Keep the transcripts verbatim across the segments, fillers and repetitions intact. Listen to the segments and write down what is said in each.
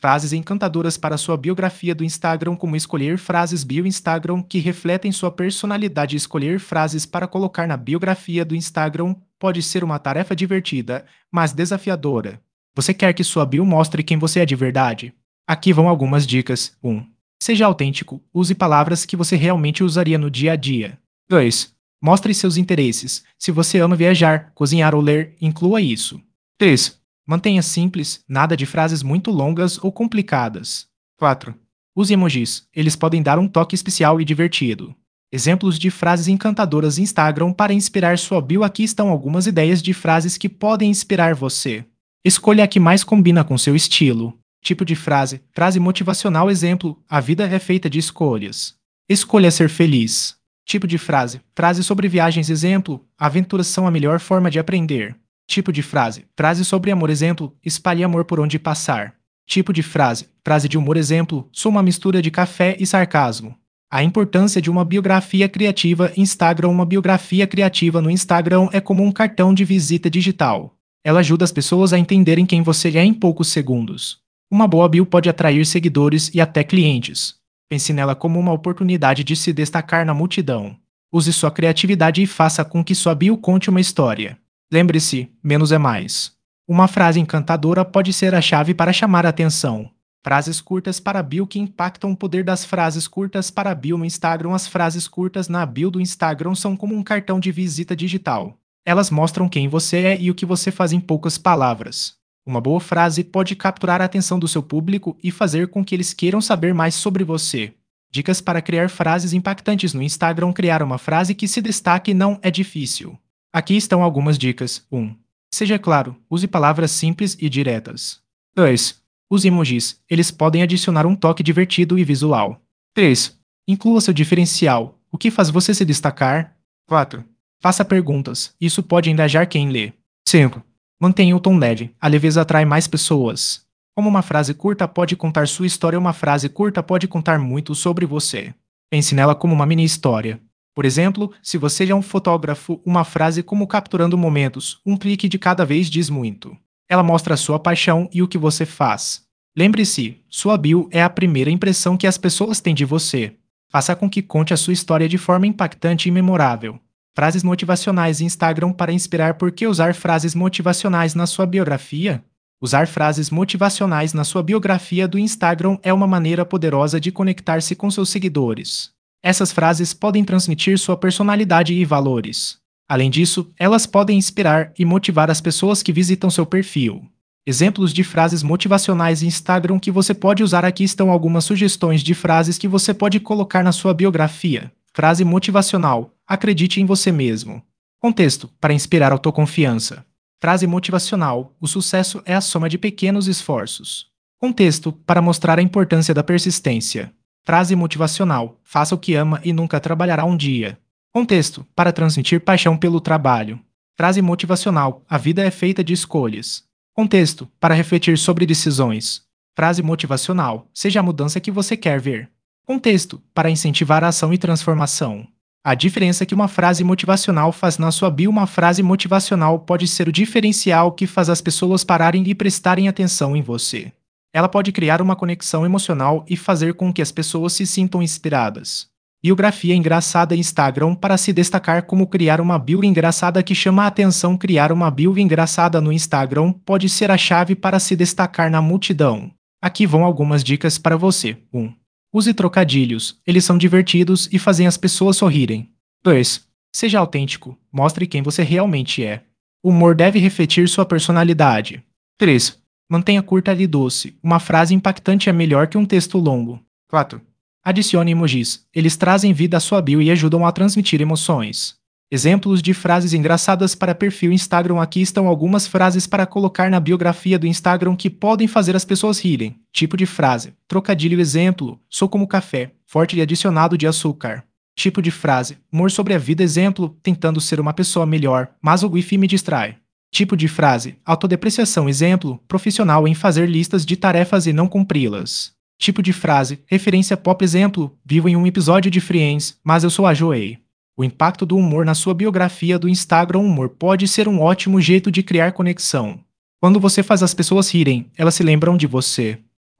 Frases encantadoras para sua biografia do Instagram, como escolher frases bio Instagram que refletem sua personalidade. Escolher frases para colocar na biografia do Instagram pode ser uma tarefa divertida, mas desafiadora. Você quer que sua bio mostre quem você é de verdade? Aqui vão algumas dicas. um. Seja autêntico. Use palavras que você realmente usaria no dia a dia. dois. Mostre seus interesses. Se você ama viajar, cozinhar ou ler, inclua isso. três. Mantenha simples, nada de frases muito longas ou complicadas. quatro. Use emojis. Eles podem dar um toque especial e divertido. Exemplos de frases encantadoras Instagram para inspirar sua bio. Aqui estão algumas ideias de frases que podem inspirar você. Escolha a que mais combina com seu estilo. Tipo de frase: frase motivacional. Exemplo: a vida é feita de escolhas. Escolha ser feliz. Tipo de frase: frase sobre viagens. Exemplo: aventuras são a melhor forma de aprender. Tipo de frase: frase sobre amor. Exemplo: espalhe amor por onde passar. Tipo de frase: frase de humor. Exemplo: sou uma mistura de café e sarcasmo. A importância de uma biografia criativa. Instagram. Uma biografia criativa no Instagram é como um cartão de visita digital. Ela ajuda as pessoas a entenderem quem você é em poucos segundos. Uma boa bio pode atrair seguidores e até clientes. Pense nela como uma oportunidade de se destacar na multidão. Use sua criatividade e faça com que sua bio conte uma história. Lembre-se, menos é mais. Uma frase encantadora pode ser a chave para chamar a atenção. Frases curtas para bio que impactam. O poder das frases curtas para bio no Instagram. As frases curtas na bio do Instagram são como um cartão de visita digital. Elas mostram quem você é e o que você faz em poucas palavras. Uma boa frase pode capturar a atenção do seu público e fazer com que eles queiram saber mais sobre você. Dicas para criar frases impactantes no Instagram. Criar uma frase que se destaque não é difícil. Aqui estão algumas dicas. um. Seja claro, use palavras simples e diretas. dois. Use emojis. Eles podem adicionar um toque divertido e visual. três. Inclua seu diferencial. O que faz você se destacar? quatro. Faça perguntas. Isso pode engajar quem lê. cinco. Mantenha o tom leve. A leveza atrai mais pessoas. Como uma frase curta pode contar sua história. Uma frase curta pode contar muito sobre você. Pense nela como uma mini história. Por exemplo, se você é um fotógrafo, uma frase como capturando momentos, um clique de cada vez diz muito. Ela mostra a sua paixão e o que você faz. Lembre-se, sua bio é a primeira impressão que as pessoas têm de você. Faça com que conte a sua história de forma impactante e memorável. Frases motivacionais Instagram para inspirar. Por que usar frases motivacionais na sua biografia? Usar frases motivacionais na sua biografia do Instagram é uma maneira poderosa de conectar-se com seus seguidores. Essas frases podem transmitir sua personalidade e valores. Além disso, elas podem inspirar e motivar as pessoas que visitam seu perfil. Exemplos de frases motivacionais Instagram que você pode usar. Aqui estão algumas sugestões de frases que você pode colocar na sua biografia. Frase motivacional: acredite em você mesmo. Contexto: para inspirar autoconfiança. Frase motivacional: o sucesso é a soma de pequenos esforços. Contexto: para mostrar a importância da persistência. Frase motivacional: faça o que ama e nunca trabalhará um dia. Contexto: para transmitir paixão pelo trabalho. Frase motivacional: a vida é feita de escolhas. Contexto: para refletir sobre decisões. Frase motivacional: seja a mudança que você quer ver. Contexto: para incentivar a ação e transformação. A diferença que uma frase motivacional faz na sua bio. Uma frase motivacional pode ser o diferencial que faz as pessoas pararem e prestarem atenção em você. Ela pode criar uma conexão emocional e fazer com que as pessoas se sintam inspiradas. Biografia engraçada Instagram para se destacar. Como criar uma bio engraçada que chama a atenção. Criar uma bio engraçada no Instagram pode ser a chave para se destacar na multidão. Aqui vão algumas dicas para você. um. Use trocadilhos. Eles são divertidos e fazem as pessoas sorrirem. dois. Seja autêntico. Mostre quem você realmente é. O humor deve refletir sua personalidade. três. Mantenha curta e doce. Uma frase impactante é melhor que um texto longo. quatro. Adicione emojis. Eles trazem vida à sua bio e ajudam a transmitir emoções. Exemplos de frases engraçadas para perfil Instagram. Aqui estão algumas frases para colocar na biografia do Instagram que podem fazer as pessoas rirem. Tipo de frase: trocadilho. Exemplo: sou como café, forte e adicionado de açúcar. Tipo de frase: humor sobre a vida. Exemplo: tentando ser uma pessoa melhor, mas o Wi-Fi me distrai. Tipo de frase: autodepreciação. Exemplo: profissional em fazer listas de tarefas e não cumpri-las. Tipo de frase: referência pop. Exemplo: vivo em um episódio de Friends, mas eu sou a Joey. O impacto do humor na sua biografia do Instagram. O humor pode ser um ótimo jeito de criar conexão. Quando você faz as pessoas rirem, elas se lembram de você.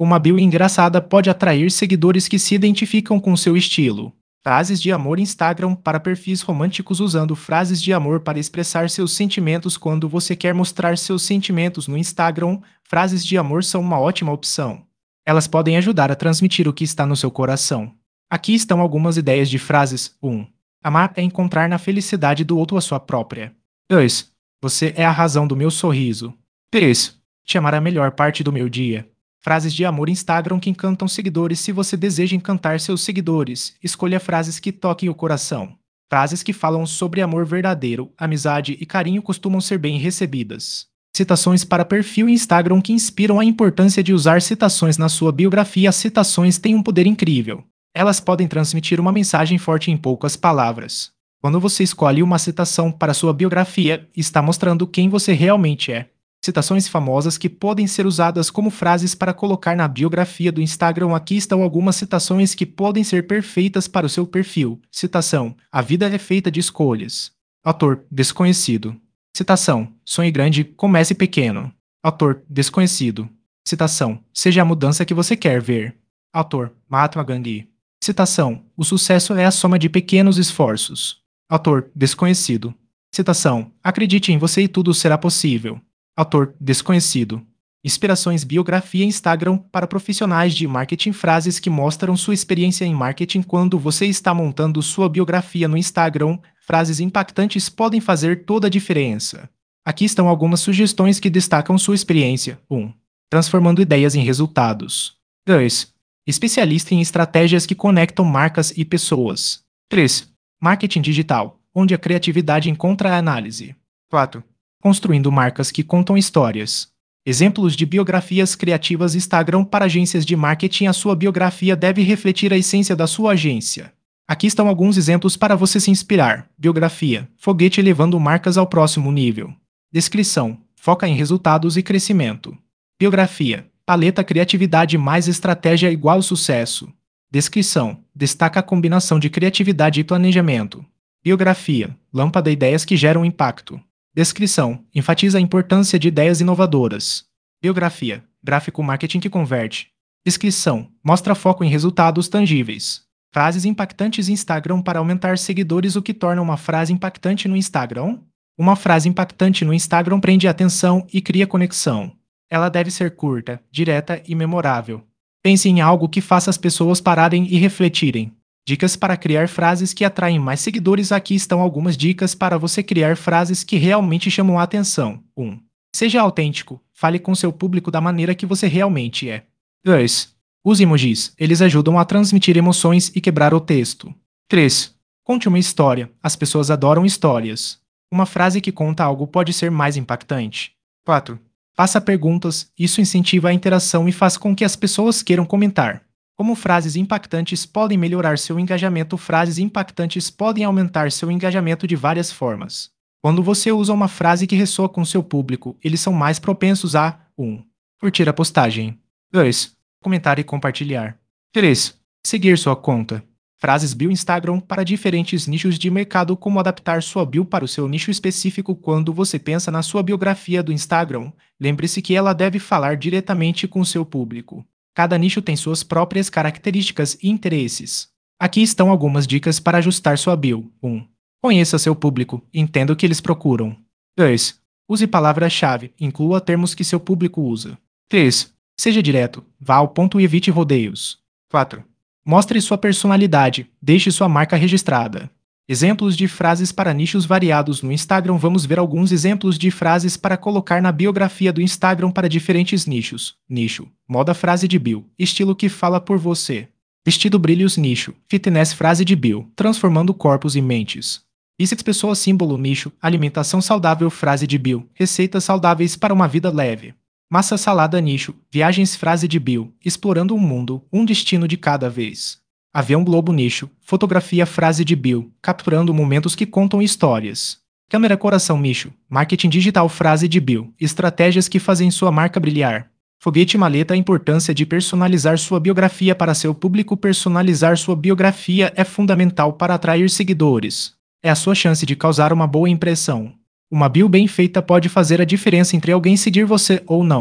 Uma bio engraçada pode atrair seguidores que se identificam com seu estilo. Frases de amor Instagram para perfis românticos usando frases de amor para expressar seus sentimentos quando você quer mostrar seus sentimentos no Instagram. Frases de amor são uma ótima opção. Elas podem ajudar a transmitir o que está no seu coração. Aqui estão algumas ideias de frases. um. Amar é encontrar na felicidade do outro a sua própria. dois. Você é a razão do meu sorriso. três. Te amar é a melhor parte do meu dia. Frases de amor Instagram que encantam seguidores. Se você deseja encantar seus seguidores, escolha frases que toquem o coração. Frases que falam sobre amor verdadeiro, amizade e carinho costumam ser bem recebidas. Citações para perfil Instagram que inspiram a importância de usar citações na sua biografia. As citações têm um poder incrível. Elas podem transmitir uma mensagem forte em poucas palavras. Quando você escolhe uma citação para sua biografia, está mostrando quem você realmente é. Citações famosas que podem ser usadas como frases para colocar na biografia do Instagram. Aqui estão algumas citações que podem ser perfeitas para o seu perfil. Citação: a vida é feita de escolhas. Autor desconhecido. Citação: sonhe grande, comece pequeno. Autor desconhecido. Citação: seja a mudança que você quer ver. Autor: Mahatma Gandhi. Citação: o sucesso é a soma de pequenos esforços. Autor desconhecido. Citação: acredite em você e tudo será possível. Autor desconhecido. Inspirações biografia Instagram para profissionais de marketing. Frases que mostram sua experiência em marketing quando você está montando sua biografia no Instagram. Frases impactantes podem fazer toda a diferença. Aqui estão algumas sugestões que destacam sua experiência. um. Transformando ideias em resultados. dois. Especialista em estratégias que conectam marcas e pessoas. três. Marketing digital, onde a criatividade encontra a análise. quatro. Construindo marcas que contam histórias. Exemplos de biografias criativas Instagram para agências de marketing. A sua biografia deve refletir a essência da sua agência. Aqui estão alguns exemplos para você se inspirar. Biografia: foguete levando marcas ao próximo nível. Descrição: foca em resultados e crescimento. Biografia: paleta criatividade mais estratégia igual sucesso. Descrição: destaca a combinação de criatividade e planejamento. Biografia: lâmpada ideias que geram impacto. Descrição: enfatiza a importância de ideias inovadoras. Biografia: gráfico marketing que converte. Descrição: mostra foco em resultados tangíveis. Frases impactantes Instagram para aumentar seguidores. O que torna uma frase impactante no Instagram? Uma frase impactante no Instagram prende a atenção e cria conexão. Ela deve ser curta, direta e memorável. Pense em algo que faça as pessoas pararem e refletirem. Dicas para criar frases que atraem mais seguidores. Aqui estão algumas dicas para você criar frases que realmente chamam a atenção. um. Seja autêntico. Fale com seu público da maneira que você realmente é. dois. Use emojis. Eles ajudam a transmitir emoções e quebrar o texto. três. Conte uma história. As pessoas adoram histórias. Uma frase que conta algo pode ser mais impactante. quatro. Faça perguntas. Isso incentiva a interação e faz com que as pessoas queiram comentar. Como frases impactantes podem melhorar seu engajamento? Frases impactantes podem aumentar seu engajamento de várias formas. Quando você usa uma frase que ressoa com seu público, eles são mais propensos a um. Curtir a postagem. dois. Comentar e compartilhar. três. Seguir sua conta. Frases bio Instagram para diferentes nichos de mercado. Como adaptar sua bio para o seu nicho específico? Quando você pensa na sua biografia do Instagram, lembre-se que ela deve falar diretamente com seu público. Cada nicho tem suas próprias características e interesses. Aqui estão algumas dicas para ajustar sua bio. um. Conheça seu público, entenda o que eles procuram. dois. Use palavras-chave, inclua termos que seu público usa. três. Seja direto, vá ao ponto e evite rodeios. quatro. Mostre sua personalidade, deixe sua marca registrada. Exemplos de frases para nichos variados no Instagram. Vamos ver alguns exemplos de frases para colocar na biografia do Instagram para diferentes nichos. Nicho: moda, frase de bio, estilo que fala por você. Vestido, brilhos, nicho, fitness, frase de bio, transformando corpos e mentes. Bíceps, pessoa, símbolo, nicho, alimentação saudável, frase de bio, receitas saudáveis para uma vida leve. Massa, salada, nicho, viagens, frase de bio, explorando um mundo, um destino de cada vez. Avião, globo, nicho, fotografia, frase de bio, capturando momentos que contam histórias. Câmera, coração, nicho, marketing digital, frase de bio, estratégias que fazem sua marca brilhar. Foguete, maleta, a importância de personalizar sua biografia para seu público. Personalizar sua biografia é fundamental para atrair seguidores. É a sua chance de causar uma boa impressão. Uma bio bem feita pode fazer a diferença entre alguém seguir você ou não.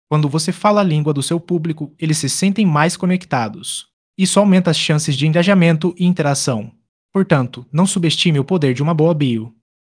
Quando você fala a língua do seu público, eles se sentem mais conectados. Isso aumenta as chances de engajamento e interação. Portanto, não subestime o poder de uma boa bio.